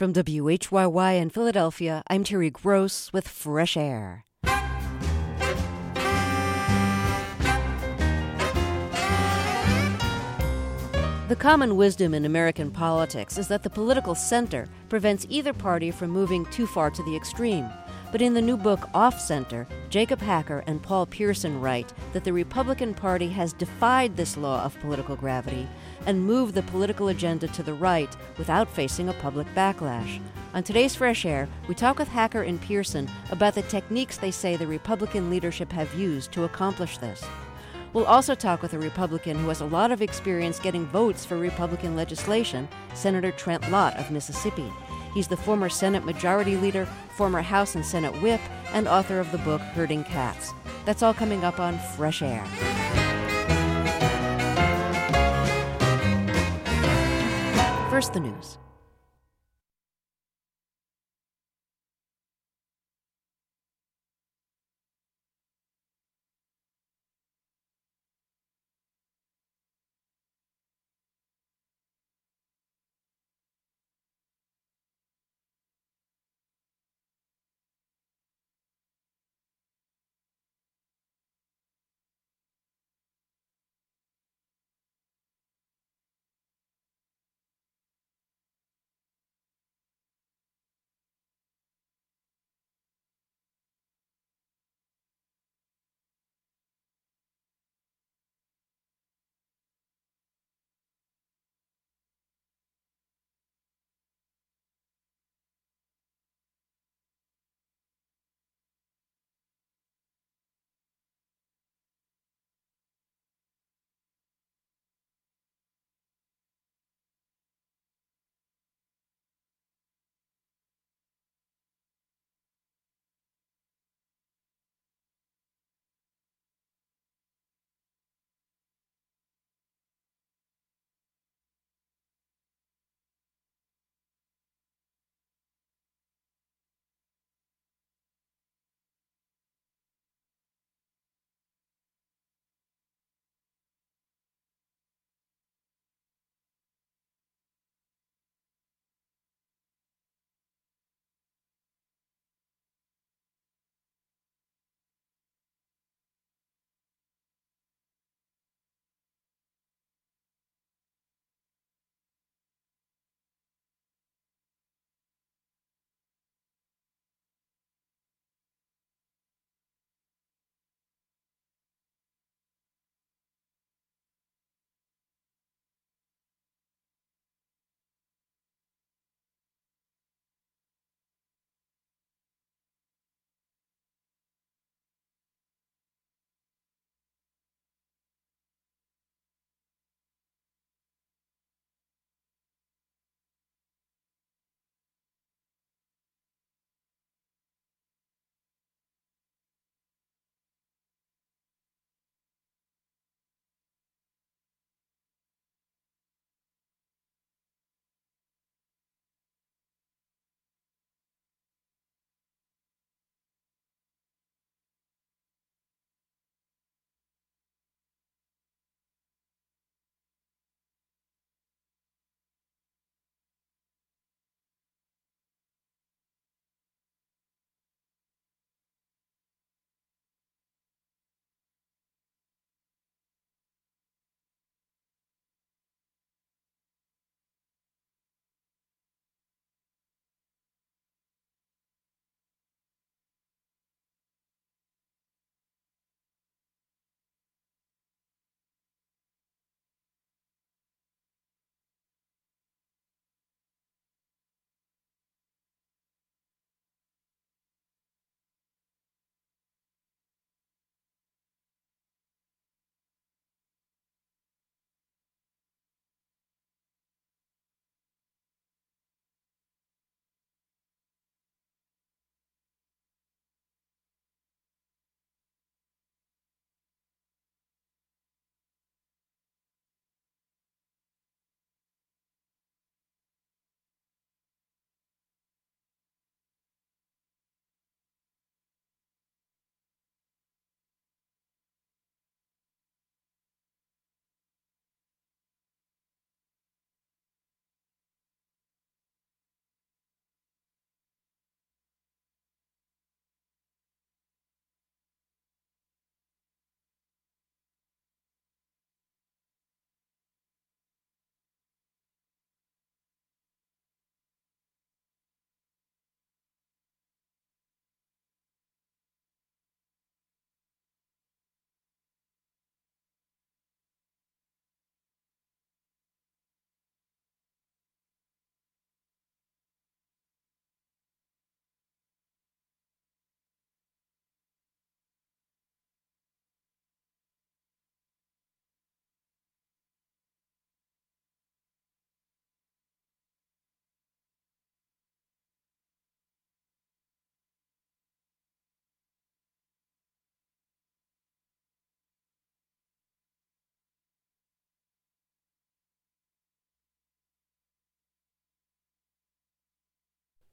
From WHYY in Philadelphia, I'm Terry Gross with Fresh Air. The common wisdom in American politics is that the political center prevents either party from moving too far to the extreme. But in the new book, Off Center, Jacob Hacker and Paul Pierson write that the Republican Party has defied this law of political gravity and moved the political agenda to the right without facing a public backlash. On today's Fresh Air, we talk with Hacker and Pierson about the techniques they say the Republican leadership have used to accomplish this. We'll also talk with a Republican who has a lot of experience getting votes for Republican legislation, Senator Trent Lott of Mississippi. He's the former Senate Majority Leader, former House and Senate Whip, and author of the book Herding Cats. That's all coming up on Fresh Air. First, the news.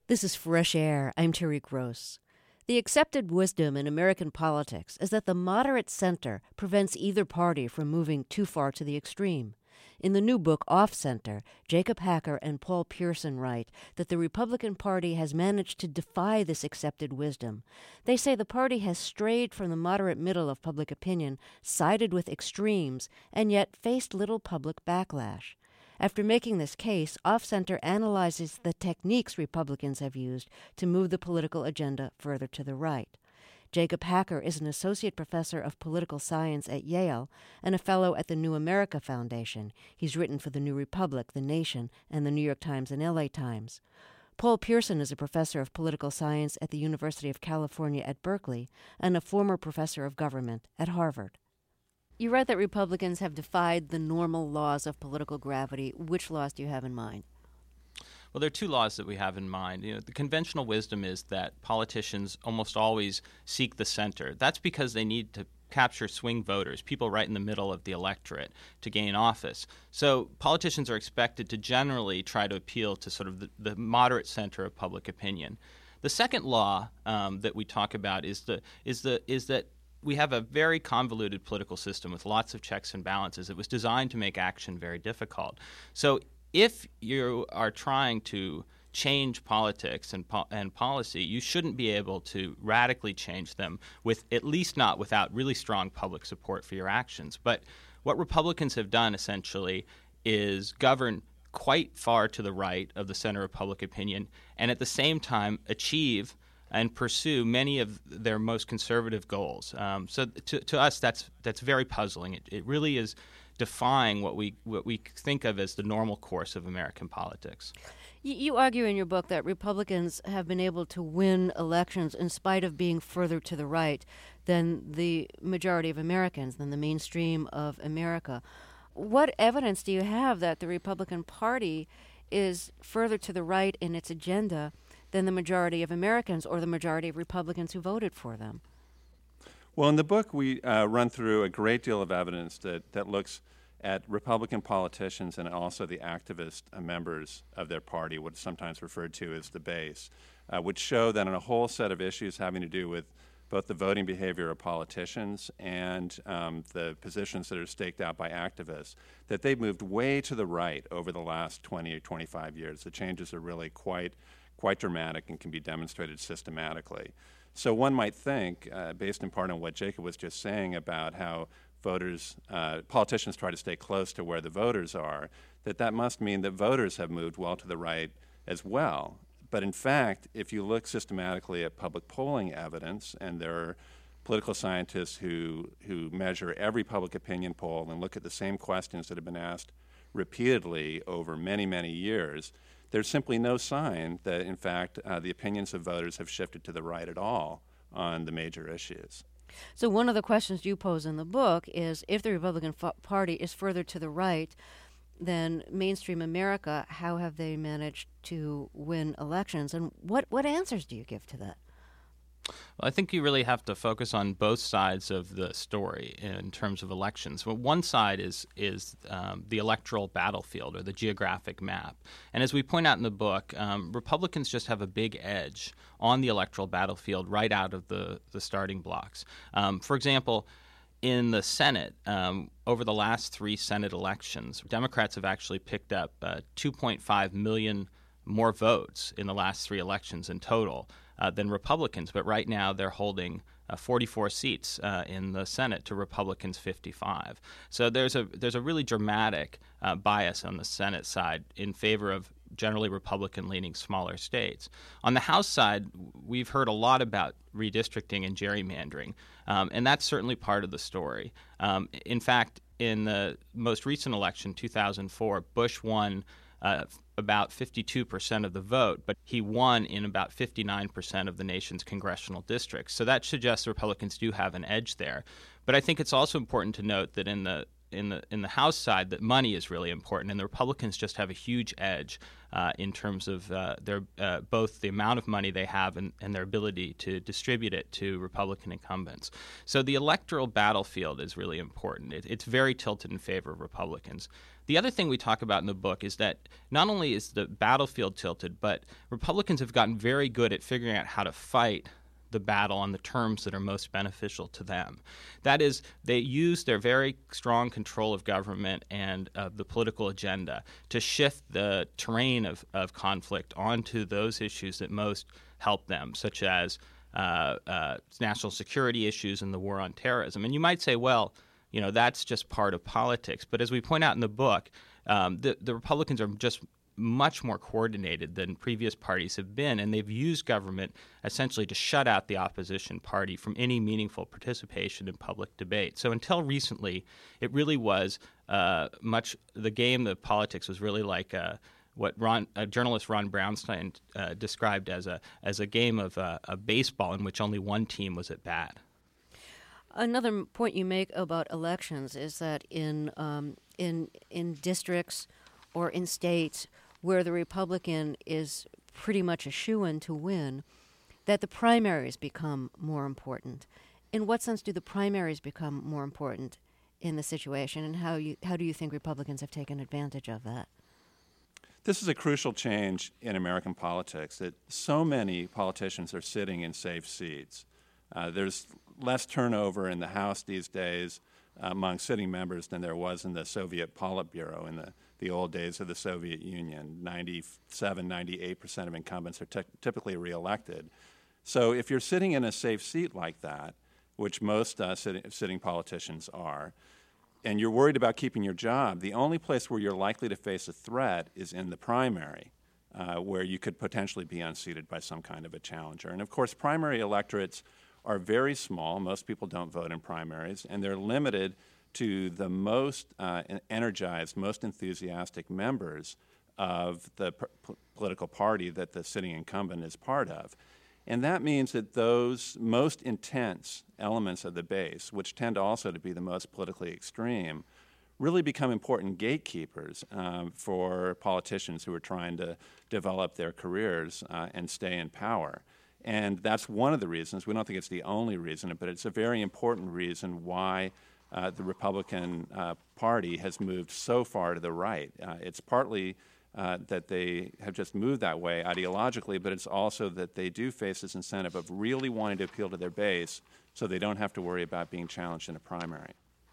This is Fresh Air. I'm Terry Gross. The accepted wisdom in American politics is that the moderate center prevents either party from moving too far to the extreme. In the new book, Off Center, Jacob Hacker and Paul Pierson write that the Republican Party has managed to defy this accepted wisdom. They say the party has strayed from the moderate middle of public opinion, sided with extremes, and yet faced little public backlash. After making this case, Off Center analyzes the techniques Republicans have used to move the political agenda further to the right. Jacob Hacker is an associate professor of political science at Yale and a fellow at the New America Foundation. He's written for The New Republic, The Nation, and The New York Times and LA Times. Paul Pierson is a professor of political science at the University of California at Berkeley and a former professor of government at Harvard. You write that Republicans have defied the normal laws of political gravity. Which laws do you have in mind? Well, there are two laws that we have in mind. The conventional wisdom is that politicians almost always seek the center. That's because they need to capture swing voters, people right in the middle of the electorate, to gain office. So politicians are expected to generally try to appeal to sort of the moderate center of public opinion. The second law that we talk about is that we have a very convoluted political system with lots of checks and balances. It was designed to make action very difficult. So if you are trying to change politics and policy, you shouldn't be able to radically change them, with at least not without really strong public support for your actions. But what Republicans have done essentially is govern quite far to the right of the center of public opinion and at the same time achieve and pursue many of their most conservative goals. So to us, that's very puzzling. It really is defying what we think of as the normal course of American politics. You argue in your book that Republicans have been able to win elections in spite of being further to the right than the majority of Americans, than the mainstream of America. What evidence do you have that the Republican Party is further to the right in its agenda than the majority of Americans or the majority of Republicans who voted for them? Well, in the book, we run through a great deal of evidence that looks at Republican politicians and also the activist members of their party, what's sometimes referred to as the base, which show that on a whole set of issues having to do with both the voting behavior of politicians and the positions that are staked out by activists, that they've moved way to the right over the last 20 or 25 years. The changes are really quite dramatic and can be demonstrated systematically. So one might think, based in part on what Jacob was just saying about how politicians try to stay close to where the voters are, that must mean that voters have moved well to the right as well. But in fact, if you look systematically at public polling evidence, and there are political scientists who measure every public opinion poll and look at the same questions that have been asked repeatedly over many, many years, there's simply no sign that, in fact, the opinions of voters have shifted to the right at all on the major issues. So one of the questions you pose in the book is, if the Republican Party is further to the right than mainstream America, how have they managed to win elections? And what answers do you give to that? Well, I think you really have to focus on both sides of the story in terms of elections. Well, one side is the electoral battlefield or the geographic map. And as we point out in the book, Republicans just have a big edge on the electoral battlefield right out of the starting blocks. For example, in the Senate, over the last 3 Senate elections, Democrats have actually picked up 2.5 million more votes in the last 3 elections in total than Republicans. But right now they're holding 44 seats in the Senate to Republicans' 55. So there's a really dramatic bias on the Senate side in favor of generally Republican-leaning smaller states. On the House side, we've heard a lot about redistricting and gerrymandering, and that's certainly part of the story. In fact, in the most recent election, 2004, Bush won about 52% of the vote, but he won in about 59% of the nation's congressional districts. So that suggests Republicans do have an edge there. But I think it's also important to note that in the the House side that money is really important, and the Republicans just have a huge edge in terms of their both the amount of money they have and their ability to distribute it to Republican incumbents. So the electoral battlefield is really important. It's very tilted in favor of Republicans. The other thing we talk about in the book is that not only is the battlefield tilted, but Republicans have gotten very good at figuring out how to fight the battle on the terms that are most beneficial to them. That is, they use their very strong control of government and of the political agenda to shift the terrain of conflict onto those issues that most help them, such as national security issues and the war on terrorism. And you might say, well, that's just part of politics. But as we point out in the book, the Republicans are just much more coordinated than previous parties have been, and they've used government essentially to shut out the opposition party from any meaningful participation in public debate. So until recently, it really was the game of politics was really like what journalist Ron Brownstein described as a game of baseball in which only one team was at bat. Another point you make about elections is that in districts or in states where the Republican is pretty much a shoo-in to win, that the primaries become more important. In what sense do the primaries become more important in the situation, and how do you think Republicans have taken advantage of that? This is a crucial change in American politics, that so many politicians are sitting in safe seats. There's less turnover in the House these days among sitting members than there was in the Soviet Politburo in the old days of the Soviet Union. 98% of incumbents are typically reelected. So if you're sitting in a safe seat like that, which most sitting politicians are, and you're worried about keeping your job, the only place where you're likely to face a threat is in the primary, where you could potentially be unseated by some kind of a challenger. And of course, primary electorates are very small. Most people don't vote in primaries, and they're limited to the most energized, most enthusiastic members of the political party that the sitting incumbent is part of. And that means that those most intense elements of the base, which tend also to be the most politically extreme, really become important gatekeepers for politicians who are trying to develop their careers and stay in power. And that's one of the reasons, we don't think it's the only reason, but it's a very important reason why the Republican Party has moved so far to the right. It's partly that they have just moved that way ideologically, but it's also that they do face this incentive of really wanting to appeal to their base so they don't have to worry about being challenged in a primary.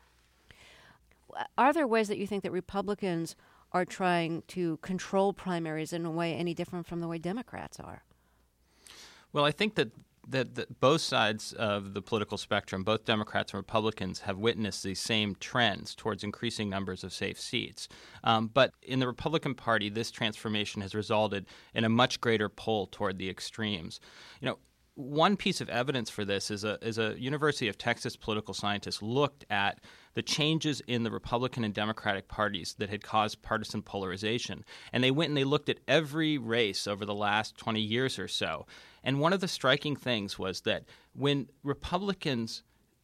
Are there ways that you think that Republicans are trying to control primaries in a way any different from the way Democrats are? Well, I think that both sides of the political spectrum, both Democrats and Republicans, have witnessed these same trends towards increasing numbers of safe seats. But in the Republican Party, this transformation has resulted in a much greater pull toward the extremes. One piece of evidence for this is a University of Texas political scientist looked at the changes in the Republican and Democratic parties that had caused partisan polarization. And they went and they looked at every race over the last 20 years or so. And one of the striking things was that when Republicans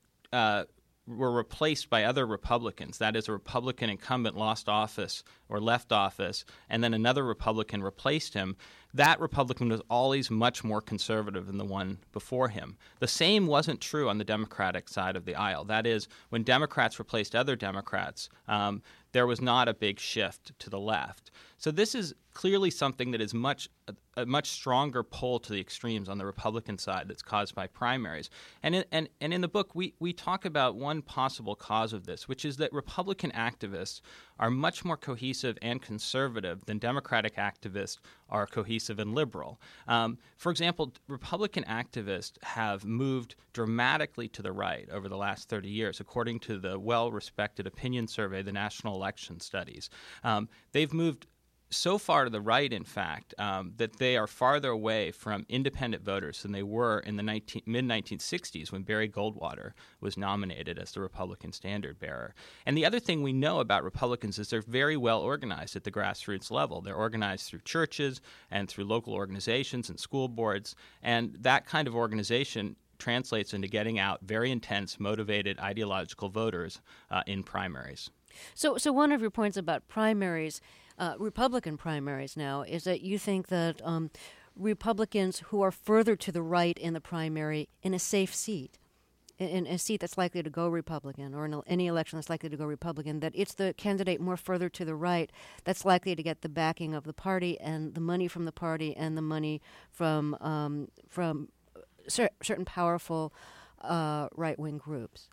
were replaced by other Republicans, that is, a Republican incumbent lost office or left office, and then another Republican replaced him, that Republican was always much more conservative than the one before him. The same wasn't true on the Democratic side of the aisle. That is, when Democrats replaced other Democrats, there was not a big shift to the left. So this is clearly something that is a much stronger pull to the extremes on the Republican side that's caused by primaries. And in the book, we talk about one possible cause of this, which is that Republican activists are much more cohesive and conservative than Democratic activists are cohesive and liberal. For example, Republican activists have moved dramatically to the right over the last 30 years, according to the well-respected opinion survey, the National Election Studies. They've moved so far to the right, in fact, that they are farther away from independent voters than they were in the mid-1960s when Barry Goldwater was nominated as the Republican standard bearer. And the other thing we know about Republicans is they're very well organized at the grassroots level. They're organized through churches and through local organizations and school boards, and that kind of organization translates into getting out very intense, motivated, ideological voters in primaries. So one of your points about primaries, Republican primaries now, is that you think that Republicans who are further to the right in the primary in a safe seat, in a seat that's likely to go Republican, or in any election that's likely to go Republican, that it's the candidate more further to the right that's likely to get the backing of the party and the money from the party and the money from certain powerful right-wing groups.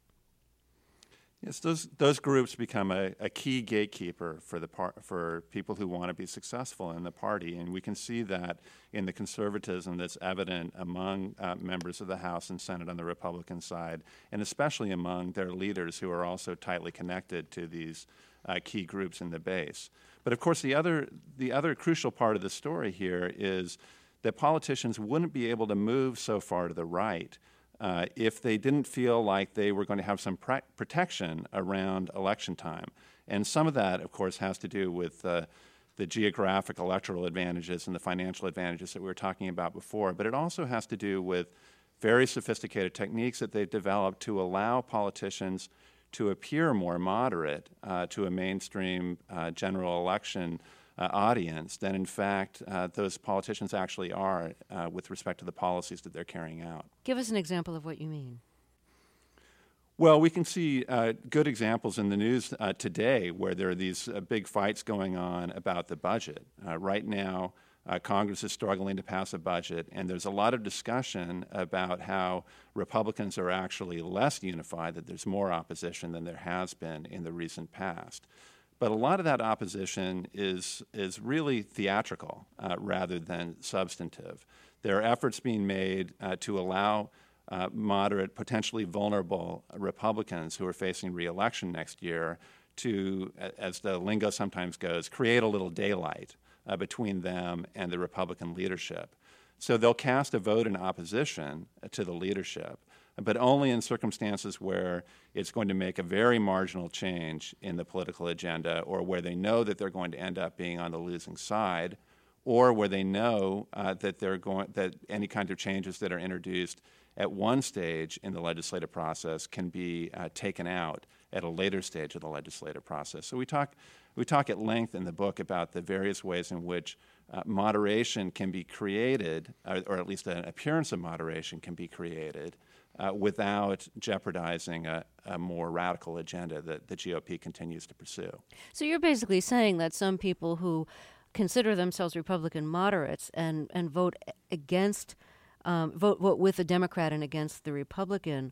Yes, those groups become a key gatekeeper for people who want to be successful in the party, and we can see that in the conservatism that's evident among members of the House and Senate on the Republican side, and especially among their leaders who are also tightly connected to these key groups in the base. But of course, the other crucial part of the story here is that politicians wouldn't be able to move so far to the right if they didn't feel like they were going to have some protection around election time. And some of that, of course, has to do with the geographic electoral advantages and the financial advantages that we were talking about before, but it also has to do with very sophisticated techniques that they've developed to allow politicians to appear more moderate to a mainstream general election audience than, in fact, those politicians actually are with respect to the policies that they're carrying out. Give us an example of what you mean. Well, we can see good examples in the news today where there are these big fights going on about the budget. Right now, Congress is struggling to pass a budget, and there's a lot of discussion about how Republicans are actually less unified, that there's more opposition than there has been in the recent past. But a lot of that opposition is really theatrical rather than substantive. There are efforts being made to allow moderate, potentially vulnerable Republicans who are facing re-election next year to, as the lingo sometimes goes, create a little daylight between them and the Republican leadership. So they'll cast a vote in opposition to the leadership, but only in circumstances where it's going to make a very marginal change in the political agenda, or where they know that they're going to end up being on the losing side, or where they know that any kind of changes that are introduced at one stage in the legislative process can be taken out at a later stage of the legislative process. So we talk at length in the book about the various ways in which moderation can be created, or at least an appearance of moderation can be created without jeopardizing a more radical agenda that the GOP continues to pursue. So you're basically saying that some people who consider themselves Republican moderates and vote against, vote with the Democrat and against the Republican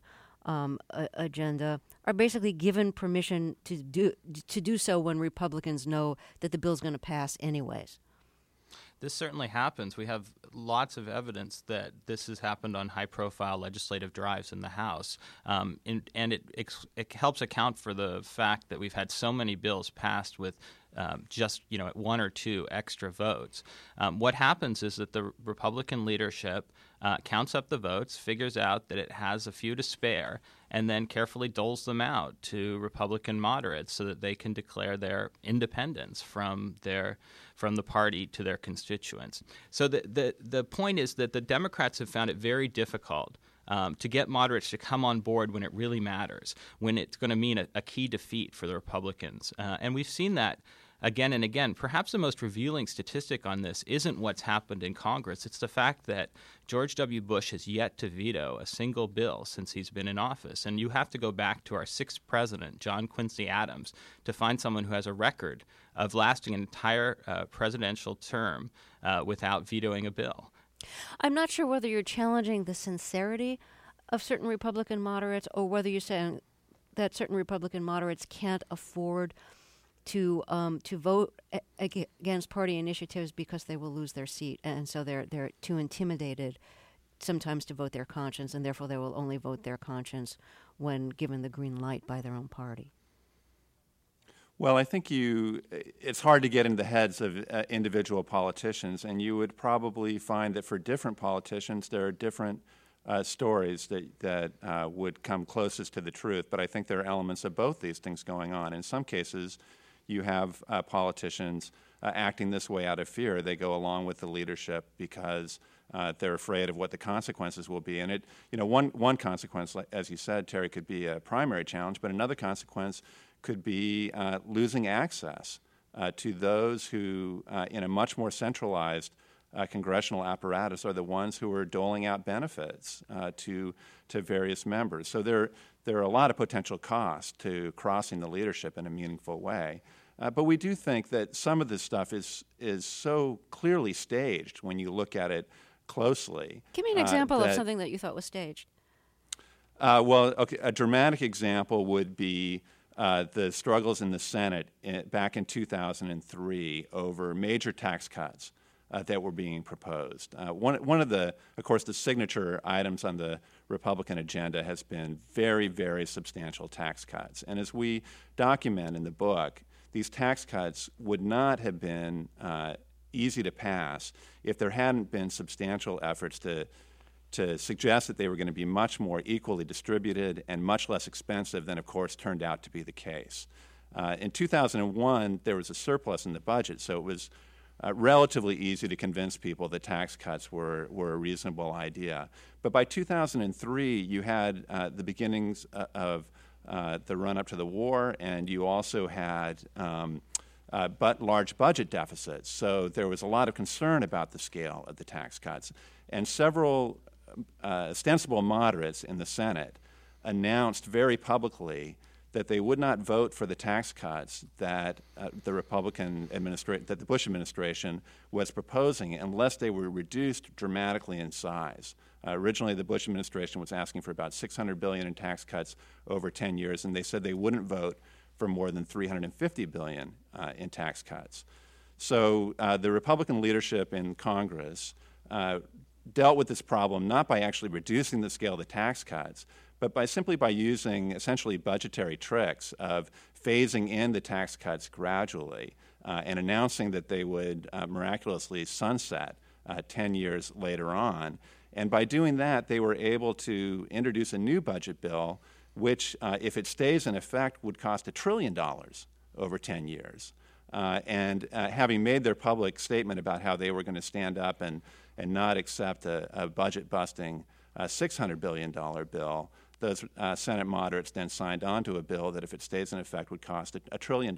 agenda are basically given permission to do so when Republicans know that the bill's going to pass anyways. This certainly happens. We have lots of evidence that this has happened on high-profile legislative drives in the House, and it helps account for the fact that we've had so many bills passed with just one or two extra votes. What happens is that the Republican leadership counts up the votes, figures out that it has a few to spare, and then carefully doles them out to Republican moderates so that they can declare their independence from the party to their constituents. So the point is that the Democrats have found it very difficult to get moderates to come on board when it really matters, when it's going to mean a key defeat for the Republicans. And we've seen that again and again. Perhaps the most revealing statistic on this isn't what's happened in Congress. It's the fact that George W. Bush has yet to veto a single bill since he's been in office. And you have to go back to our sixth president, John Quincy Adams, to find someone who has a record of lasting an entire presidential term without vetoing a bill. I'm not sure whether you're challenging the sincerity of certain Republican moderates or whether you're saying that certain Republican moderates can't afford to vote against party initiatives because they will lose their seat, and so they're too intimidated sometimes to vote their conscience, and therefore they will only vote their conscience when given the green light by their own party. Well, I think it's hard to get into the heads of individual politicians, and you would probably find that for different politicians there are different stories that would come closest to the truth, but I think there are elements of both these things going on. In some cases, you have politicians acting this way out of fear. They go along with the leadership because they're afraid of what the consequences will be. And one consequence, as you said, Terry, could be a primary challenge, but another consequence could be losing access to those who, in a much more centralized congressional apparatus, are the ones who are doling out benefits to various members. So there are a lot of potential costs to crossing the leadership in a meaningful way. But we do think that some of this stuff is so clearly staged when you look at it closely. Give me an example of something that you thought was staged. Well, okay, a dramatic example would be the struggles in the Senate back in 2003 over major tax cuts that were being proposed. One of the, of course, the signature items on the Republican agenda has been very, very substantial tax cuts. And as we document in the book, these tax cuts would not have been easy to pass if there hadn't been substantial efforts to suggest that they were going to be much more equally distributed and much less expensive than, of course, turned out to be the case. In 2001, there was a surplus in the budget, so it was relatively easy to convince people that tax cuts were a reasonable idea. But by 2003, you had the beginnings of the run-up to the war, and you also had large budget deficits. So there was a lot of concern about the scale of the tax cuts. And several ostensible moderates in the Senate announced very publicly that they would not vote for the tax cuts that that the Bush administration was proposing unless they were reduced dramatically in size. Originally, the Bush administration was asking for about $600 billion in tax cuts over 10 years, and they said they wouldn't vote for more than $350 billion in tax cuts. So the Republican leadership in Congress dealt with this problem not by actually reducing the scale of the tax cuts, but simply by using essentially budgetary tricks of phasing in the tax cuts gradually and announcing that they would miraculously sunset 10 years later on. And by doing that, they were able to introduce a new budget bill which, if it stays in effect, would cost $1 trillion over 10 years. And having made their public statement about how they were going to stand up and not accept a budget-busting $600 billion bill, those Senate moderates then signed on to a bill that, if it stays in effect, would cost $1 trillion.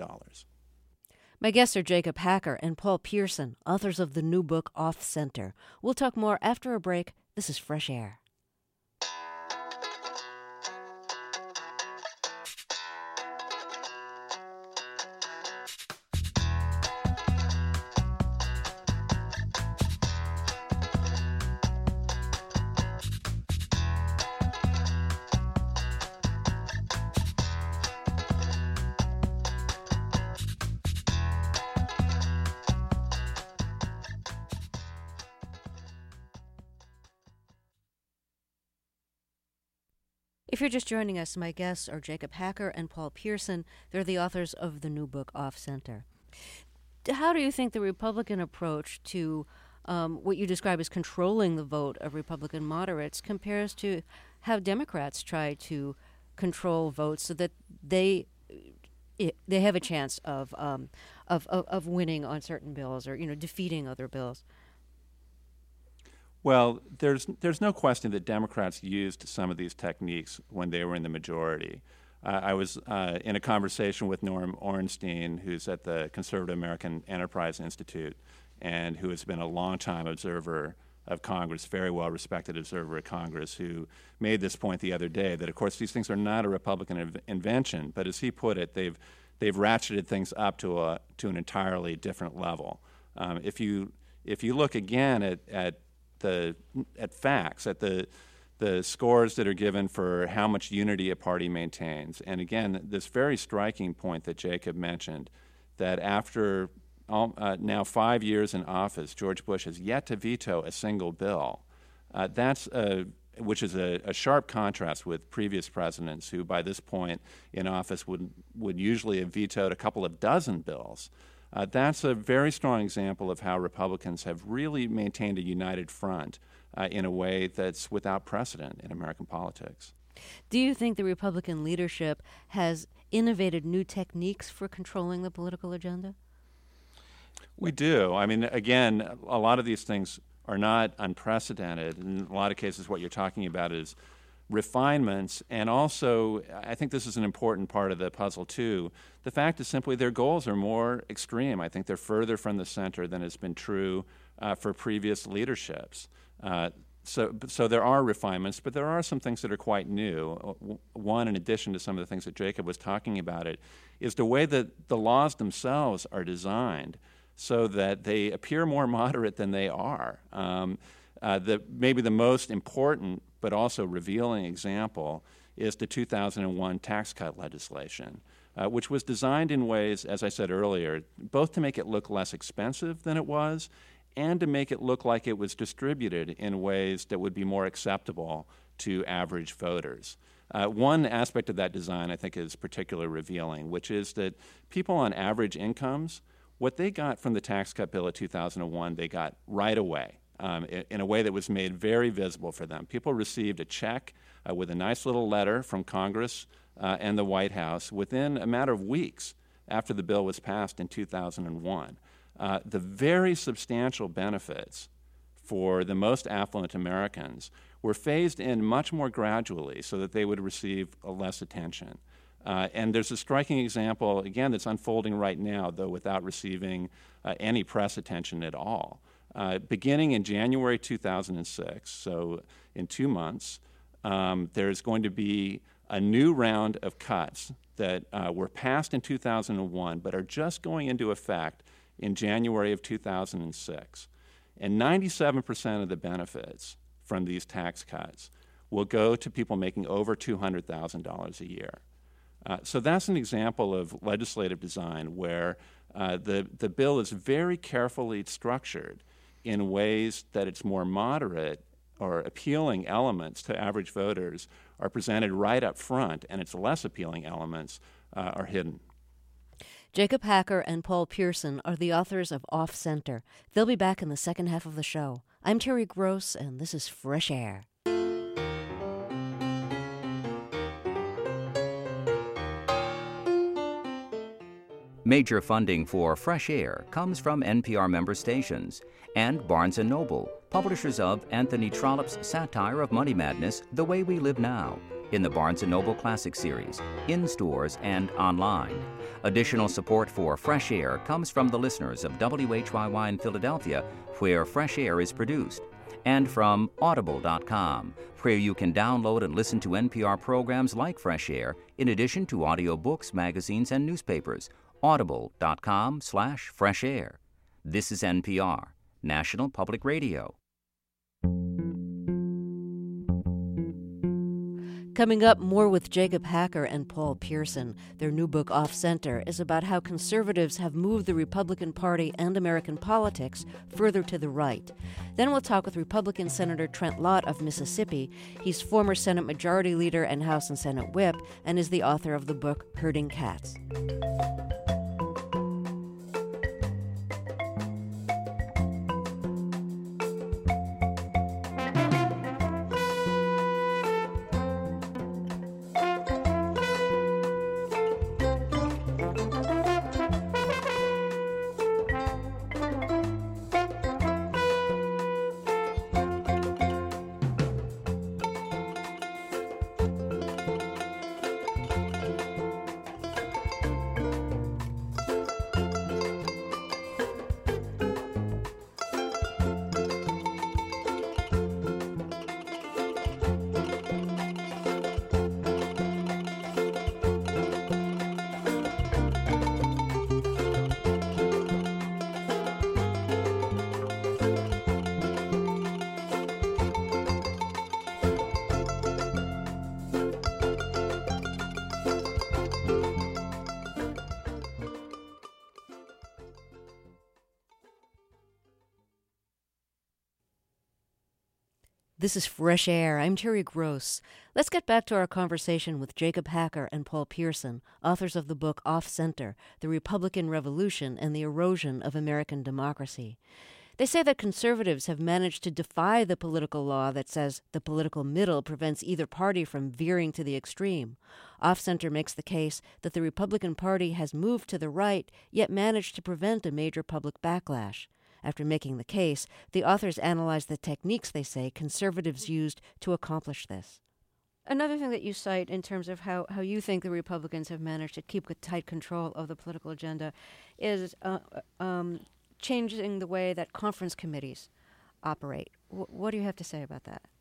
My guests are Jacob Hacker and Paul Pierson, authors of the new book Off Center. We'll talk more after a break. This is Fresh Air. If you're just joining us, my guests are Jacob Hacker and Paul Pierson. They're the authors of the new book, Off Center. How do you think the Republican approach to what you describe as controlling the vote of Republican moderates compares to how Democrats try to control votes so that they have a chance of winning on certain bills or defeating other bills? Well, there's no question that Democrats used some of these techniques when they were in the majority. I was in a conversation with Norm Ornstein, who's at the Conservative American Enterprise Institute and who has been a longtime observer of Congress, very well-respected observer of Congress, who made this point the other day that, of course, these things are not a Republican invention, but as he put it, they've ratcheted things up to an entirely different level. If you look again at facts, at the scores that are given for how much unity a party maintains. And again, this very striking point that Jacob mentioned, that after now 5 years in office, George Bush has yet to veto a single bill. Which is a sharp contrast with previous presidents who, by this point in office, would usually have vetoed a couple of dozen bills. That's a very strong example of how Republicans have really maintained a united front in a way that's without precedent in American politics. Do you think the Republican leadership has innovated new techniques for controlling the political agenda? We do. I mean, again, a lot of these things are not unprecedented. In a lot of cases, what you're talking about is refinements, and also, I think this is an important part of the puzzle too, the fact is simply their goals are more extreme. I think they're further from the center than has been true for previous leaderships. So there are refinements, but there are some things that are quite new. One, in addition to some of the things that Jacob was talking about, is the way that the laws themselves are designed so that they appear more moderate than they are. Maybe the most important but also revealing example is the 2001 tax cut legislation, which was designed in ways, as I said earlier, both to make it look less expensive than it was and to make it look like it was distributed in ways that would be more acceptable to average voters. One aspect of that design I think is particularly revealing, which is that people on average incomes, what they got from the tax cut bill of 2001, they got right away. In a way that was made very visible for them. People received a check with a nice little letter from Congress and the White House within a matter of weeks after the bill was passed in 2001. The very substantial benefits for the most affluent Americans were phased in much more gradually so that they would receive less attention. And there's a striking example, again, that's unfolding right now, though without receiving any press attention at all. Beginning in January 2006, so in 2 months, there's going to be a new round of cuts that were passed in 2001 but are just going into effect in January of 2006. And 97% of the benefits from these tax cuts will go to people making over $200,000 a year. So that's an example of legislative design where the bill is very carefully structured in ways that its more moderate or appealing elements to average voters are presented right up front, and its less appealing elements are hidden. Jacob Hacker and Paul Pierson are the authors of Off Center. They'll be back in the second half of the show. I'm Terry Gross, and this is Fresh Air. Major funding for Fresh Air comes from NPR member stations and Barnes & Noble, publishers of Anthony Trollope's satire of money madness, The Way We Live Now, in the Barnes & Noble Classic Series, in stores and online. Additional support for Fresh Air comes from the listeners of WHYY in Philadelphia, where Fresh Air is produced, and from Audible.com, where you can download and listen to NPR programs like Fresh Air, in addition to audiobooks, magazines, and newspapers. Audible.com/Fresh Air. This is NPR, National Public Radio. Coming up, more with Jacob Hacker and Paul Pierson. Their new book, Off Center, is about how conservatives have moved the Republican Party and American politics further to the right. Then we'll talk with Republican Senator Trent Lott of Mississippi. He's former Senate Majority Leader and House and Senate Whip, and is the author of the book Herding Cats. This is Fresh Air. I'm Terry Gross. Let's get back to our conversation with Jacob Hacker and Paul Pierson, authors of the book Off Center, The Republican Revolution and the Erosion of American Democracy. They say that conservatives have managed to defy the political law that says the political middle prevents either party from veering to the extreme. Off Center makes the case that the Republican Party has moved to the right, yet managed to prevent a major public backlash. After making the case, the authors analyze the techniques they say conservatives used to accomplish this. Another thing that you cite in terms of how you think the Republicans have managed to keep a tight control of the political agenda is changing the way that conference committees operate. What do you have to say about that?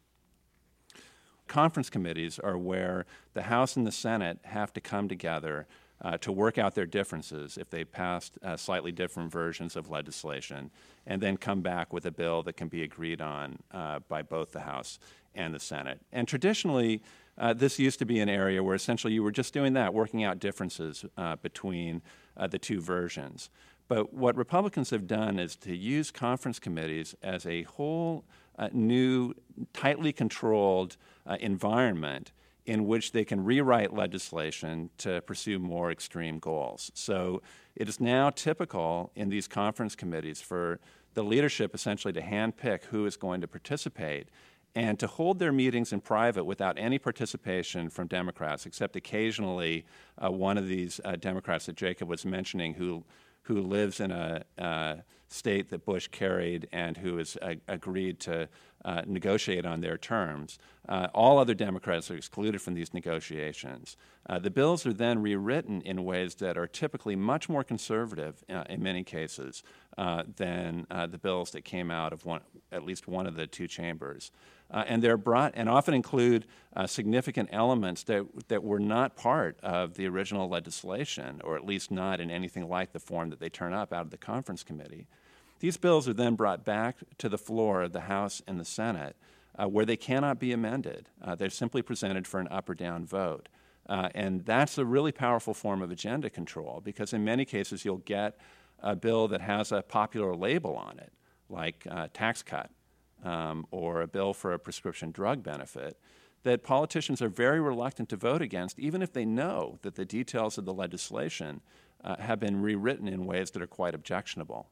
Conference committees are where the House and the Senate have to come together to work out their differences if they passed slightly different versions of legislation, and then come back with a bill that can be agreed on by both the House and the Senate. And traditionally, this used to be an area where essentially you were just doing that, working out differences between the two versions. But what Republicans have done is to use conference committees as a whole new, tightly controlled environment in which they can rewrite legislation to pursue more extreme goals. So it is now typical in these conference committees for the leadership essentially to handpick who is going to participate and to hold their meetings in private without any participation from Democrats, except occasionally one of these Democrats that Jacob was mentioning who lives in a state that Bush carried and who has agreed to negotiate on their terms. All other Democrats are excluded from these negotiations. The bills are then rewritten in ways that are typically much more conservative in many cases than the bills that came out of at least one of the two chambers. And they're brought and often include significant elements that were not part of the original legislation, or at least not in anything like the form that they turn up out of the conference committee. These bills are then brought back to the floor of the House and the Senate, where they cannot be amended. They're simply presented for an up or down vote. And that's a really powerful form of agenda control, because in many cases you'll get a bill that has a popular label on it, like tax cut, or a bill for a prescription drug benefit, that politicians are very reluctant to vote against, even if they know that the details of the legislation have been rewritten in ways that are quite objectionable.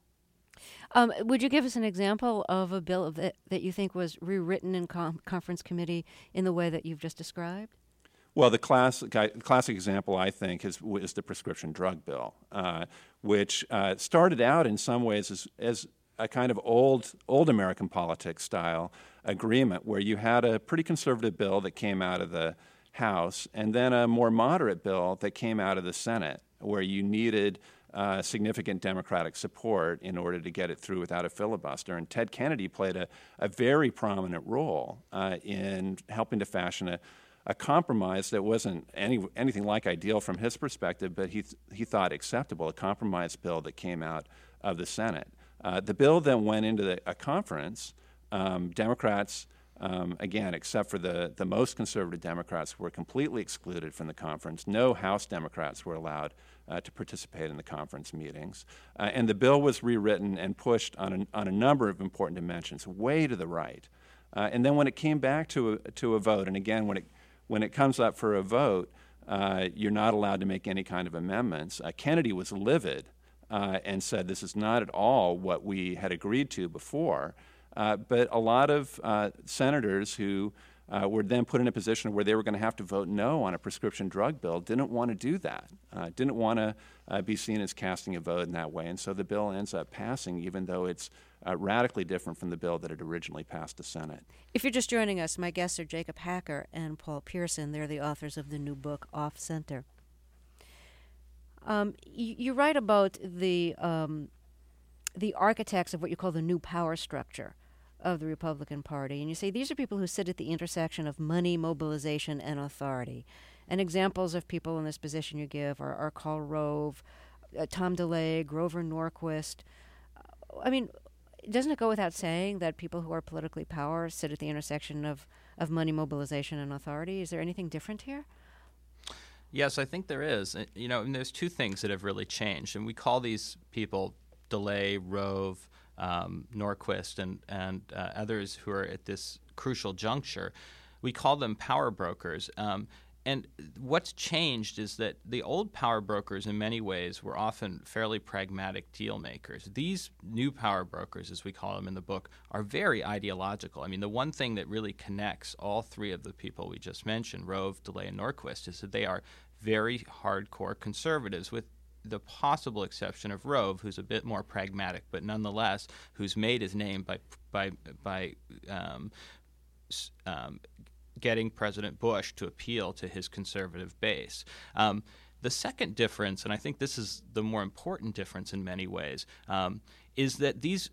Would you give us an example of a bill that you think was rewritten in conference committee in the way that you've just described? Well, the classic example, I think, is the prescription drug bill, which started out in some ways as a kind of old American politics style agreement where you had a pretty conservative bill that came out of the House and then a more moderate bill that came out of the Senate, where you needed significant Democratic support in order to get it through without a filibuster. And Ted Kennedy played a very prominent role in helping to fashion a compromise that wasn't anything like ideal from his perspective, but he thought acceptable, a compromise bill that came out of the Senate. The bill then went into a conference. Democrats, again, except for the most conservative Democrats, were completely excluded from the conference. No House Democrats were allowed to participate in the conference meetings. And the bill was rewritten and pushed on a number of important dimensions, way to the right. And then when it came back to a vote, and again, when it comes up for a vote, you're not allowed to make any kind of amendments. Kennedy was livid and said this is not at all what we had agreed to before. But a lot of senators who were then put in a position where they were going to have to vote no on a prescription drug bill didn't want to do that, didn't want to be seen as casting a vote in that way. And so the bill ends up passing, even though it's radically different from the bill that had originally passed the Senate. If you're just joining us, my guests are Jacob Hacker and Paul Pierson. They're the authors of the new book, Off Center. You write about the architects of what you call the new power structure of the Republican Party, and you say these are people who sit at the intersection of money, mobilization, and authority. And examples of people in this position you give are Karl Rove, Tom DeLay, Grover Norquist. I mean, doesn't it go without saying that people who are politically power sit at the intersection of money, mobilization, and authority? Is there anything different here? Yes, I think there is. You know, and there's two things that have really changed, and we call these people DeLay, Rove, Norquist, and others who are at this crucial juncture. We call them power brokers. And what's changed is that the old power brokers in many ways were often fairly pragmatic deal makers. These new power brokers, as we call them in the book, are very ideological. I mean, the one thing that really connects all three of the people we just mentioned, Rove, DeLay, and Norquist, is that they are very hardcore conservatives, with the possible exception of Rove, who's a bit more pragmatic, but nonetheless, who's made his name by getting President Bush to appeal to his conservative base. The second difference, and I think this is the more important difference in many ways, is that these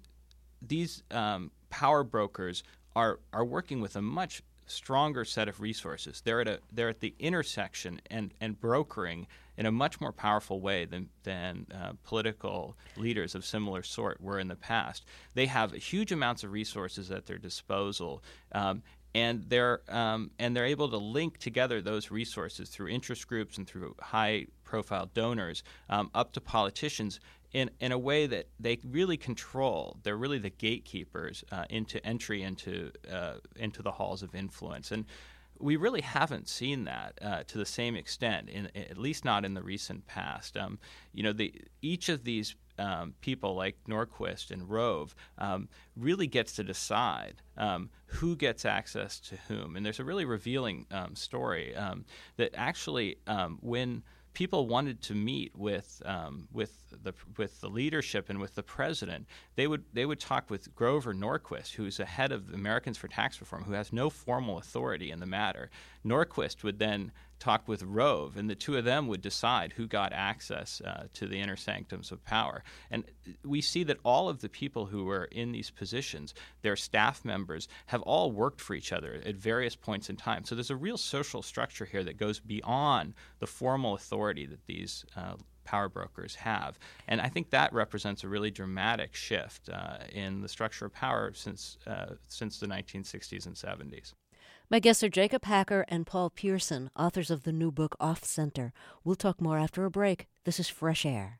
power brokers are working with a much stronger set of resources. They're at the intersection and brokering in a much more powerful way than political leaders of similar sort were in the past. They have huge amounts of resources at their disposal. And they're able to link together those resources through interest groups and through high-profile donors up to politicians in a way that they really control. They're really the gatekeepers into entry into the halls of influence. And we really haven't seen that to the same extent, at least not in the recent past. Each of these people like Norquist and Rove really gets to decide who gets access to whom. And there's a really revealing story that actually when people wanted to meet with the leadership and with the president, they would talk with Grover Norquist, who's the head of Americans for Tax Reform, who has no formal authority in the matter. Norquist would then talk with Rove, and the two of them would decide who got access to the inner sanctums of power. And we see that all of the people who were in these positions, their staff members, have all worked for each other at various points in time. So there's a real social structure here that goes beyond the formal authority that these power brokers have. And I think that represents a really dramatic shift in the structure of power since the 1960s and 70s. My guests are Jacob Hacker and Paul Pierson, authors of the new book Off Center. We'll talk more after a break. This is Fresh Air.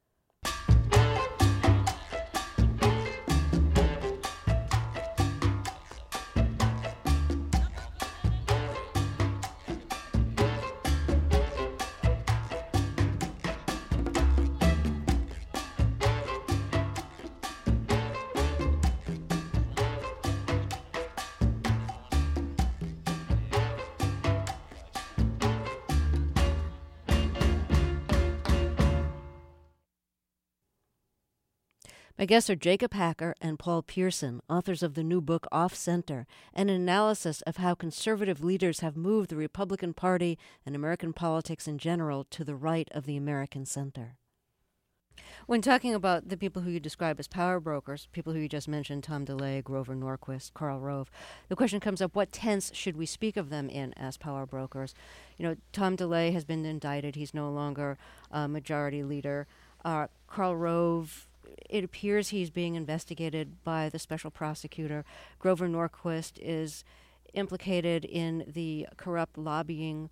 My guests are Jacob Hacker and Paul Pierson, authors of the new book Off Center, an analysis of how conservative leaders have moved the Republican Party and American politics in general to the right of the American center. When talking about the people who you describe as power brokers, people who you just mentioned, Tom DeLay, Grover Norquist, Karl Rove, the question comes up, what tense should we speak of them in as power brokers? Tom DeLay has been indicted. He's no longer a majority leader. Karl Rove, it appears he's being investigated by the special prosecutor. Grover Norquist is implicated in the corrupt lobbying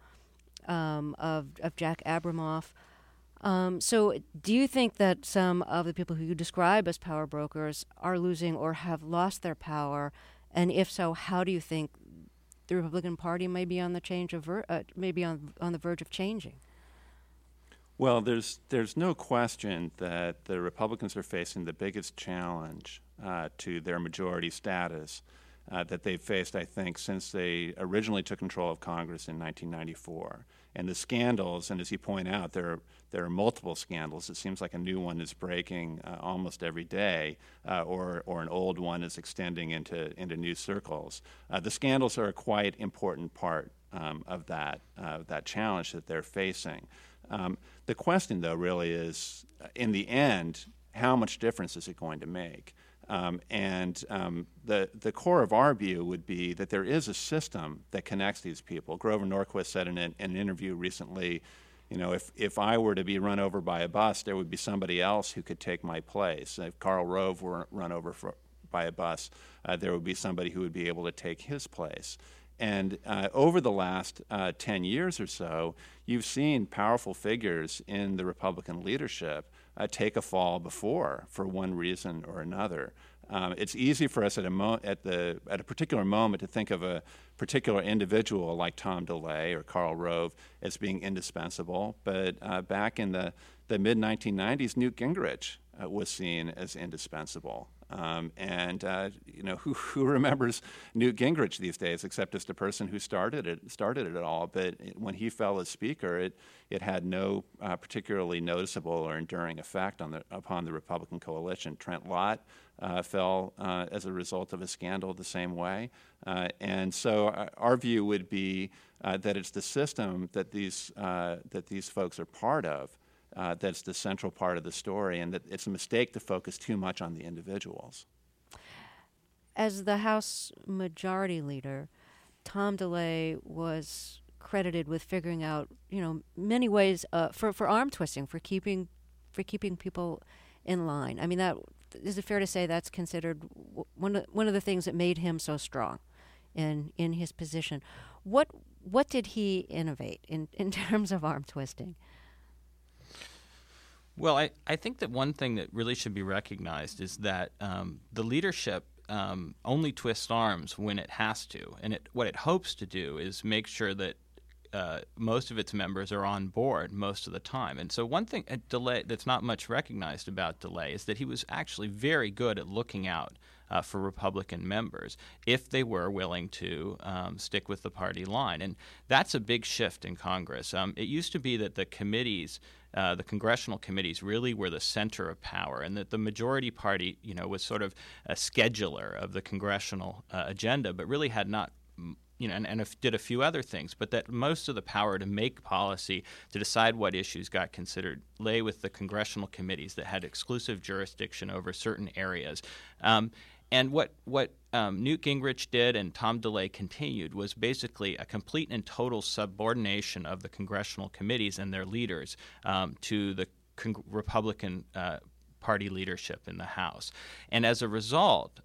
of Jack Abramoff. So do you think that some of the people who you describe as power brokers are losing or have lost their power? And if so, how do you think the Republican Party may be on the on the verge of changing? Well, there's no question that the Republicans are facing the biggest challenge to their majority status that they've faced, I think, since they originally took control of Congress in 1994. And the scandals, and as you point out, there are multiple scandals. It seems like a new one is breaking almost every day, or an old one is extending into new circles. The scandals are a quite important part of that challenge that they're facing. The question, though, really is, in the end, how much difference is it going to make? The core of our view would be that there is a system that connects these people. Grover Norquist said in an interview recently, if I were to be run over by a bus, there would be somebody else who could take my place. If Karl Rove were run over by a bus, there would be somebody who would be able to take his place. And over the last 10 years or so, you've seen powerful figures in the Republican leadership take a fall before for one reason or another. It's easy for us at a particular moment to think of a particular individual like Tom DeLay or Karl Rove as being indispensable, but back in the mid-1990s, Newt Gingrich was seen as indispensable. Who remembers Newt Gingrich these days, except as the person who started it all? But when he fell as Speaker, it had no particularly noticeable or enduring effect upon the Republican coalition. Trent Lott fell as a result of a scandal the same way, and so our view would be that it's the system that these folks are part of. That's the central part of the story, and that it's a mistake to focus too much on the individuals. As the House Majority Leader, Tom DeLay was credited with figuring out, many ways for arm twisting, for keeping people in line. I mean, is it fair to say that's considered one of the things that made him so strong in his position? What did he innovate in terms of arm twisting? Well, I think that one thing that really should be recognized is that the leadership only twists arms when it has to, and what it hopes to do is make sure that most of its members are on board most of the time. And so one thing DeLay that's not much recognized about DeLay is that he was actually very good at looking out for Republican members if they were willing to stick with the party line. And that's a big shift in Congress. It used to be that the committees, the congressional committees, really were the center of power, and that the majority party, was sort of a scheduler of the congressional agenda, but really had not and did a few other things, but that most of the power to make policy, to decide what issues got considered, lay with the congressional committees that had exclusive jurisdiction over certain areas. And what Newt Gingrich did and Tom DeLay continued was basically a complete and total subordination of the congressional committees and their leaders to the Republican Party leadership in the House. And as a result,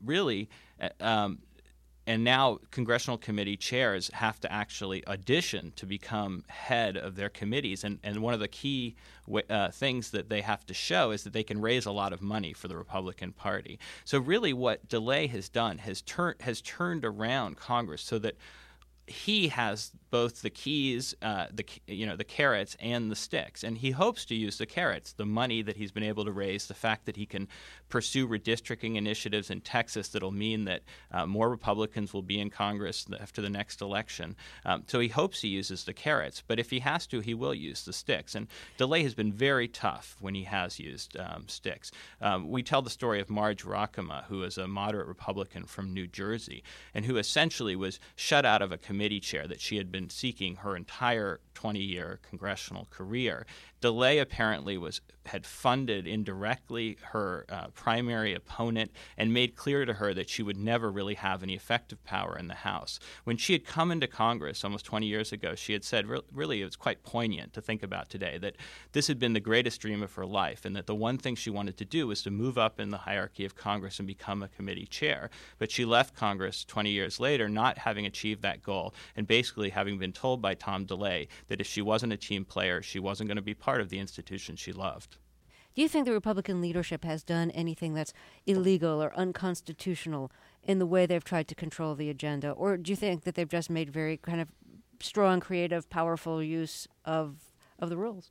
and now congressional committee chairs have to actually audition to become head of their committees. And one of the key things that they have to show is that they can raise a lot of money for the Republican Party. So really what DeLay has done has turned around Congress so that he has both the keys, the carrots and the sticks, and he hopes to use the carrots, the money that he's been able to raise, the fact that he can pursue redistricting initiatives in Texas that'll mean that more Republicans will be in Congress after the next election. So he hopes he uses the carrots, but if he has to, he will use the sticks. And DeLay has been very tough when he has used sticks. We tell the story of Marge Rockema, who is a moderate Republican from New Jersey, and who essentially was shut out of a committee chair that she had been seeking her entire 20-year congressional career. DeLay apparently had funded indirectly her primary opponent and made clear to her that she would never really have any effective power in the House. When she had come into Congress almost 20 years ago, she had said, really, it was quite poignant to think about today, that this had been the greatest dream of her life and that the one thing she wanted to do was to move up in the hierarchy of Congress and become a committee chair. But she left Congress 20 years later not having achieved that goal and basically having been told by Tom DeLay that if she wasn't a team player, she wasn't going to be part of the institution she loved. Do you think the Republican leadership has done anything that's illegal or unconstitutional in the way they've tried to control the agenda? Or do you think that they've just made very kind of strong, creative, powerful use of the rules?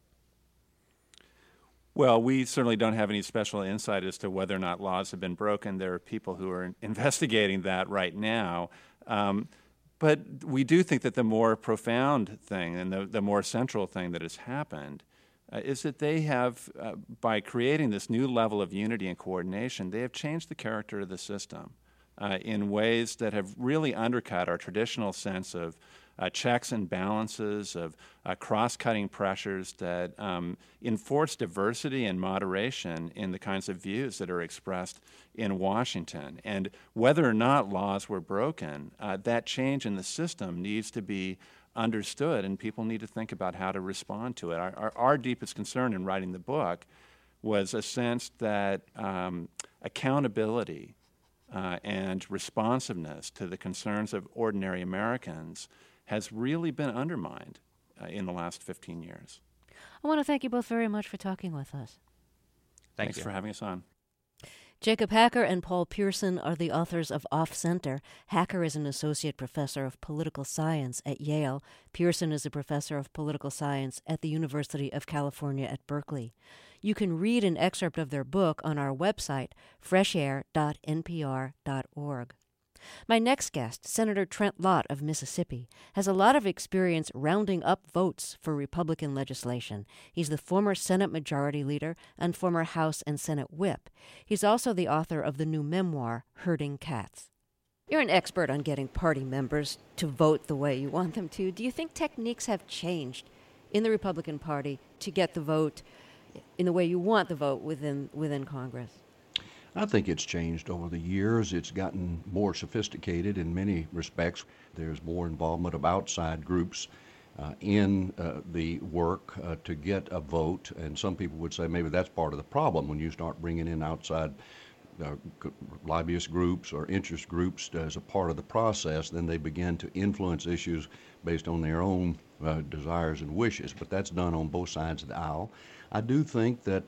Well, we certainly don't have any special insight as to whether or not laws have been broken. There are people who are investigating that right now. But we do think that the more profound thing and the more central thing that has happened is that they have, by creating this new level of unity and coordination, they have changed the character of the system in ways that have really undercut our traditional sense of checks and balances, of cross-cutting pressures that enforce diversity and moderation in the kinds of views that are expressed in Washington. And whether or not laws were broken, that change in the system needs to be understood, and people need to think about how to respond to it. Our deepest concern in writing the book was a sense that accountability and responsiveness to the concerns of ordinary Americans has really been undermined in the last 15 years. I want to thank you both very much for talking with us. Thanks for having us on. Jacob Hacker and Paul Pierson are the authors of Off Center. Hacker is an associate professor of political science at Yale. Pierson is a professor of political science at the University of California at Berkeley. You can read an excerpt of their book on our website, freshair.npr.org. My next guest, Senator Trent Lott of Mississippi, has a lot of experience rounding up votes for Republican legislation. He's the former Senate Majority Leader and former House and Senate Whip. He's also the author of the new memoir, Herding Cats. You're an expert on getting party members to vote the way you want them to. Do you think techniques have changed in the Republican Party to get the vote in the way you want the vote within Congress? I think it's changed over the years. It's gotten more sophisticated in many respects. There's more involvement of outside groups in the work to get a vote, and some people would say maybe that's part of the problem when you start bringing in outside lobbyist groups or interest groups as a part of the process. Then they begin to influence issues based on their own desires and wishes, but that's done on both sides of the aisle. I do think that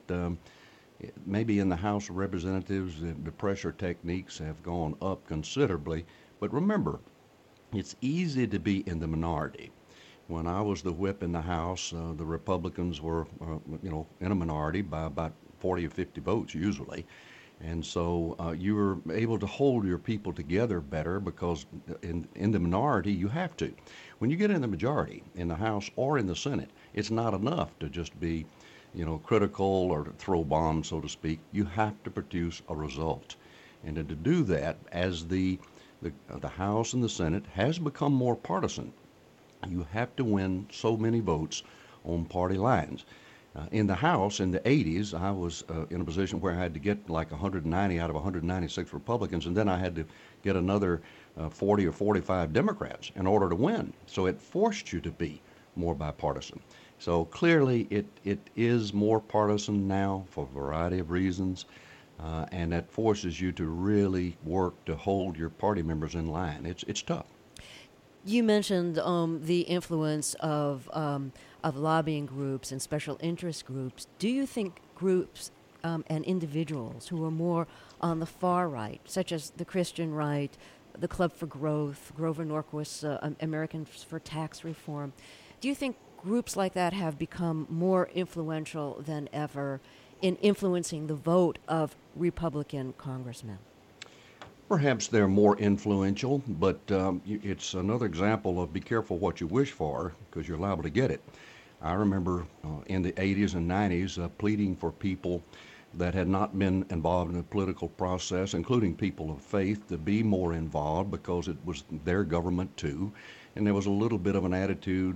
maybe in the House of Representatives, the pressure techniques have gone up considerably. But remember, it's easy to be in the minority. When I was the whip in the House, the Republicans were, in a minority by about 40 or 50 votes usually. And so you were able to hold your people together better because in the minority, you have to. When you get in the majority, in the House or in the Senate, it's not enough to just be critical or to throw bombs, so to speak. You have to produce a result. And to do that, as the House and the Senate has become more partisan, you have to win so many votes on party lines. In the House, in the 80s, I was in a position where I had to get like 190 out of 196 Republicans, and then I had to get another 40 or 45 Democrats in order to win. So it forced you to be more bipartisan. So clearly it is more partisan now for a variety of reasons, and that forces you to really work to hold your party members in line. It's tough. You mentioned the influence of lobbying groups and special interest groups. Do you think groups and individuals who are more on the far right, such as the Christian Right, the Club for Growth, Grover Norquist's Americans for Tax Reform, do you think groups like that have become more influential than ever in influencing the vote of Republican congressmen? Perhaps they're more influential, but it's another example of be careful what you wish for because you're liable to get it. I remember in the 80s and 90s pleading for people that had not been involved in the political process, including people of faith, to be more involved because it was their government too. And there was a little bit of an attitude,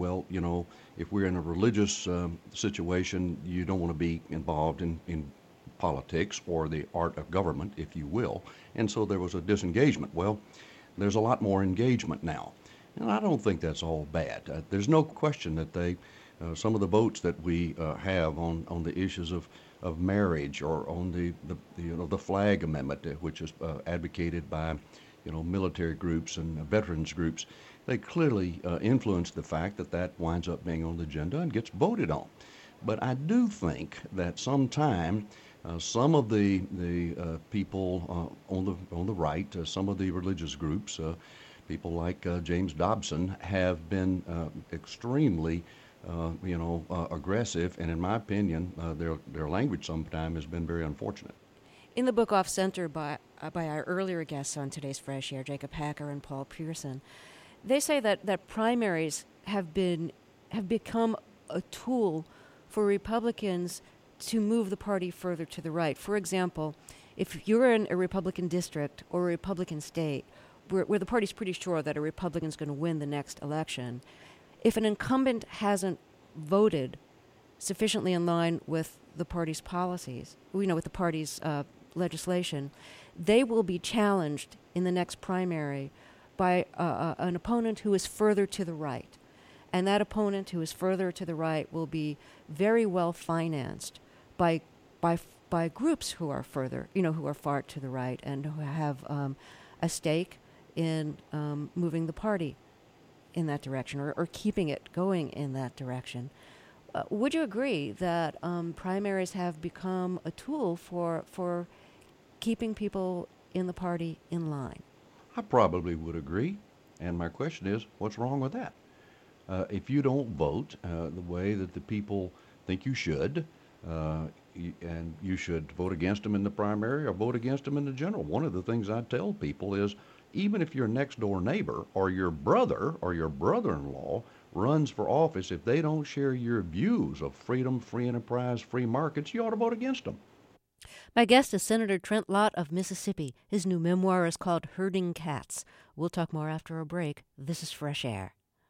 if we're in a religious situation, you don't want to be involved in politics or the art of government, if you will. And so there was a disengagement. Well, there's a lot more engagement now. And I don't think that's all bad. There's no question that some of the votes that we have on the issues of marriage or on the flag amendment, which is advocated by military groups and veterans groups, they clearly influence the fact that winds up being on the agenda and gets voted on. But I do think that sometime some of the people on the right, some of the religious groups, people like James Dobson, have been extremely aggressive, and in my opinion, their language sometimes has been very unfortunate. In the book Off Center by our earlier guests on today's Fresh Air, Jacob Hacker and Paul Pierson, they say that primaries have become a tool for Republicans to move the party further to the right. For example, if you're in a Republican district or a Republican state where the party's pretty sure that a Republican's going to win the next election, if an incumbent hasn't voted sufficiently in line with the party's policies, with the party's legislation, they will be challenged in the next primary by an opponent who is further to the right. And that opponent who is further to the right will be very well financed by groups who are further, who are far to the right and who have a stake in moving the party in that direction or keeping it going in that direction. Would you agree that primaries have become a tool for keeping people in the party in line? I probably would agree. And my question is, what's wrong with that? If you don't vote the way that the people think you should, and you should vote against them in the primary or vote against them in the general. One of the things I tell people is, even if your next door neighbor or your brother or your brother-in-law runs for office, if they don't share your views of freedom, free enterprise, free markets, you ought to vote against them. My guest is Senator Trent Lott of Mississippi. His new memoir is called Herding Cats. We'll talk more after a break. This is Fresh Air.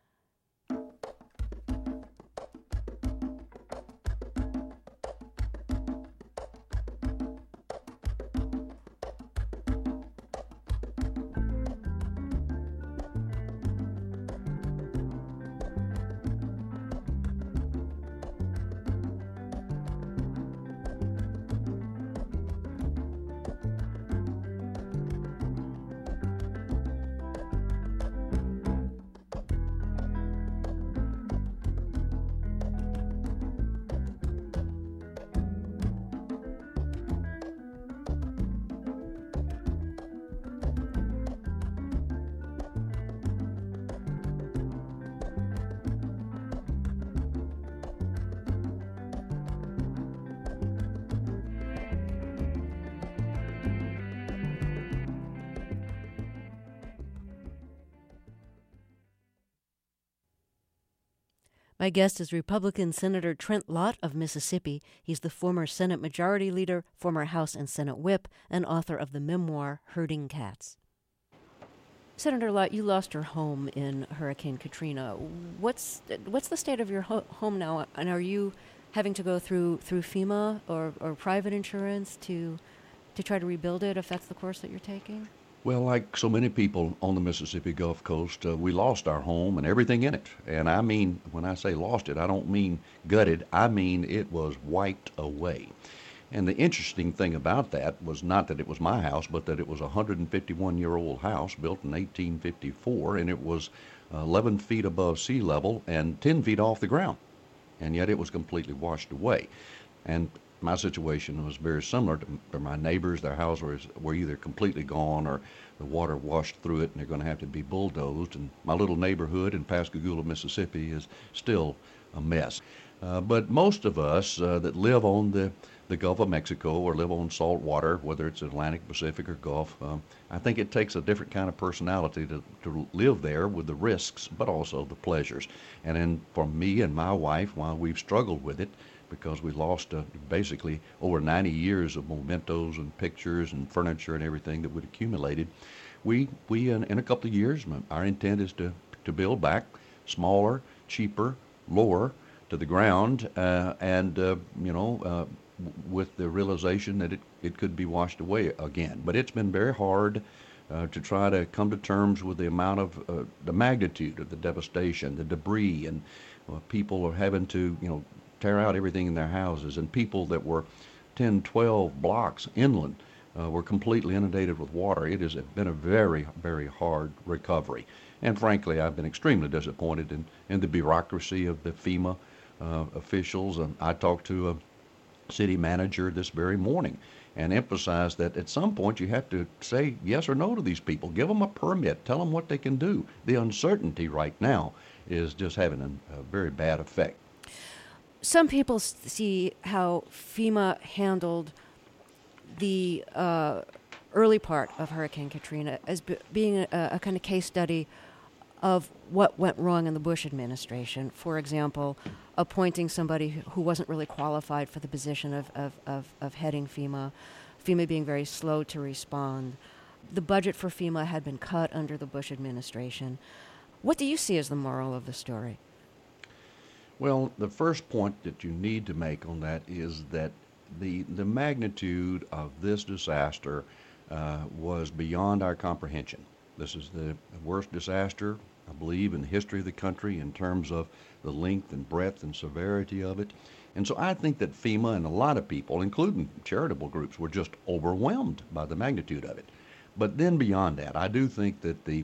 My guest is Republican Senator Trent Lott of Mississippi. He's the former Senate Majority Leader, former House and Senate Whip, and author of the memoir Herding Cats. Senator Lott, you lost your home in Hurricane Katrina. What's the state of your home now, and are you having to go through FEMA or private insurance to try to rebuild it if that's the course that you're taking? Well, like so many people on the Mississippi Gulf Coast, we lost our home and everything in it. And I mean, when I say lost it, I don't mean gutted. I mean it was wiped away. And the interesting thing about that was not that it was my house, but that it was a 151-year-old house built in 1854, and it was 11 feet above sea level and 10 feet off the ground. And yet it was completely washed away. And my situation was very similar to my neighbors. Their houses were either completely gone or the water washed through it and they're going to have to be bulldozed. And my little neighborhood in Pascagoula, Mississippi is still a mess. But most of us that live on the Gulf of Mexico or live on salt water, whether it's Atlantic, Pacific, or Gulf, I think it takes a different kind of personality to live there with the risks, but also the pleasures. And then for me and my wife, while we've struggled with it, because we lost basically over 90 years of mementos and pictures and furniture and everything that we'd accumulated, we in a couple of years, our intent is to build back smaller, cheaper, lower to the ground, with the realization that it could be washed away again. But it's been very hard to try to come to terms with the amount of the magnitude of the devastation, the debris, and people are having to tear out everything in their houses, and people that were 10, 12 blocks inland were completely inundated with water. It has been a very, very hard recovery. And frankly, I've been extremely disappointed in the bureaucracy of the FEMA officials. I talked to a city manager this very morning and emphasized that at some point you have to say yes or no to these people. Give them a permit. Tell them what they can do. The uncertainty right now is just having a very bad effect. Some people see how FEMA handled the early part of Hurricane Katrina as being a kind of case study of what went wrong in the Bush administration. For example, appointing somebody who wasn't really qualified for the position of heading FEMA, FEMA being very slow to respond. The budget for FEMA had been cut under the Bush administration. What do you see as the moral of the story? Well, the first point that you need to make on that is that the magnitude of this disaster was beyond our comprehension. This is the worst disaster, I believe, in the history of the country in terms of the length and breadth and severity of it. And so I think that FEMA and a lot of people, including charitable groups, were just overwhelmed by the magnitude of it. But then beyond that, I do think that the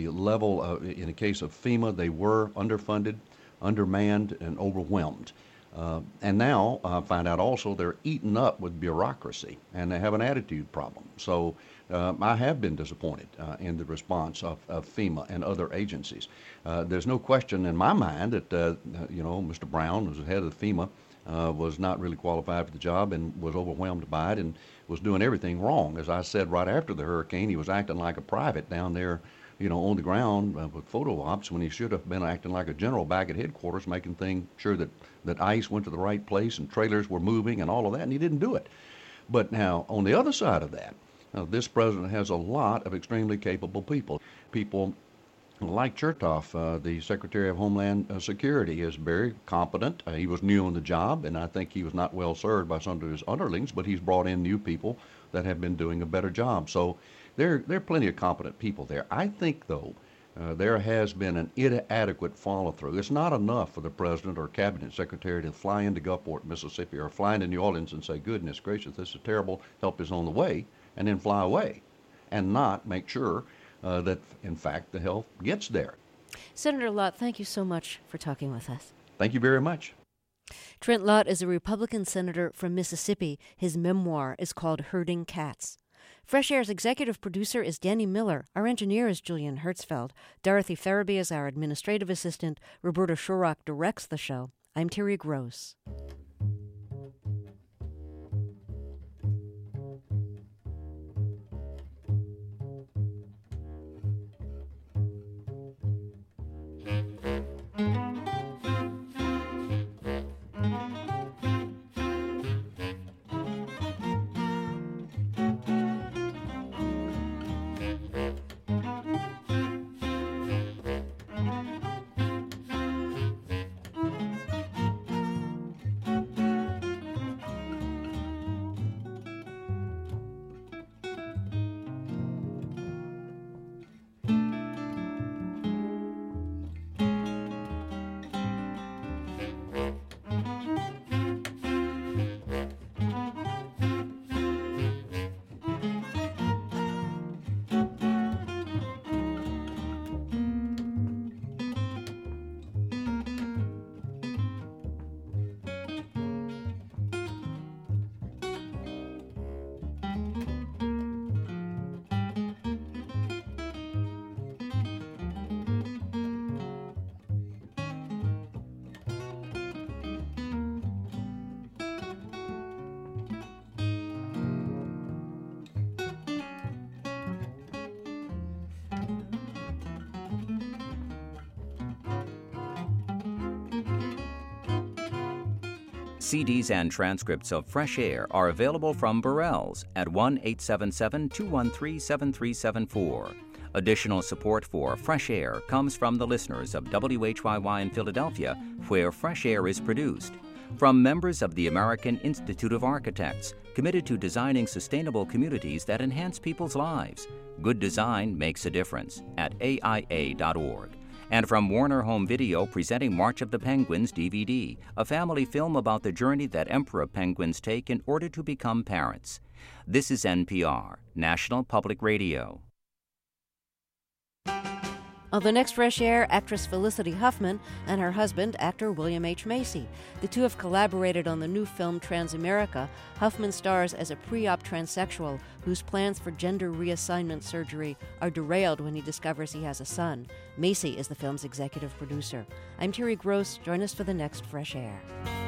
level, in the case of FEMA, they were underfunded, undermanned, and overwhelmed. And now I find out also they're eaten up with bureaucracy and they have an attitude problem. So I have been disappointed in the response of FEMA and other agencies. There's no question in my mind that, Mr. Brown, who's the head of FEMA, was not really qualified for the job and was overwhelmed by it and was doing everything wrong. As I said right after the hurricane, he was acting like a private down there, on the ground with photo ops when he should have been acting like a general back at headquarters, making sure that ice went to the right place and trailers were moving and all of that, and he didn't do it. But now, on the other side of that, this president has a lot of extremely capable people. People like Chertoff, the Secretary of Homeland Security, is very competent. He was new on the job, and I think he was not well served by some of his underlings, but he's brought in new people that have been doing a better job. So there are plenty of competent people there. I think, though, there has been an inadequate follow-through. It's not enough for the president or cabinet secretary to fly into Gulfport, Mississippi, or fly into New Orleans and say, goodness gracious, this is terrible, help is on the way, and then fly away, and not make sure that, in fact, the help gets there. Senator Lott, thank you so much for talking with us. Thank you very much. Trent Lott is a Republican senator from Mississippi. His memoir is called Herding Cats. Fresh Air's executive producer is Danny Miller. Our engineer is Julian Hertzfeld. Dorothy Farabee is our administrative assistant. Roberta Shurrock directs the show. I'm Terry Gross. CDs and transcripts of Fresh Air are available from Burrell's at 1-877-213-7374. Additional support for Fresh Air comes from the listeners of WHYY in Philadelphia, where Fresh Air is produced. From members of the American Institute of Architects, committed to designing sustainable communities that enhance people's lives. Good design makes a difference at AIA.org. And from Warner Home Video, presenting March of the Penguins DVD, a family film about the journey that emperor penguins take in order to become parents. This is NPR, National Public Radio. On the next Fresh Air, actress Felicity Huffman and her husband, actor William H. Macy. The two have collaborated on the new film Transamerica. Huffman stars as a pre-op transsexual whose plans for gender reassignment surgery are derailed when he discovers he has a son. Macy is the film's executive producer. I'm Terry Gross. Join us for the next Fresh Air.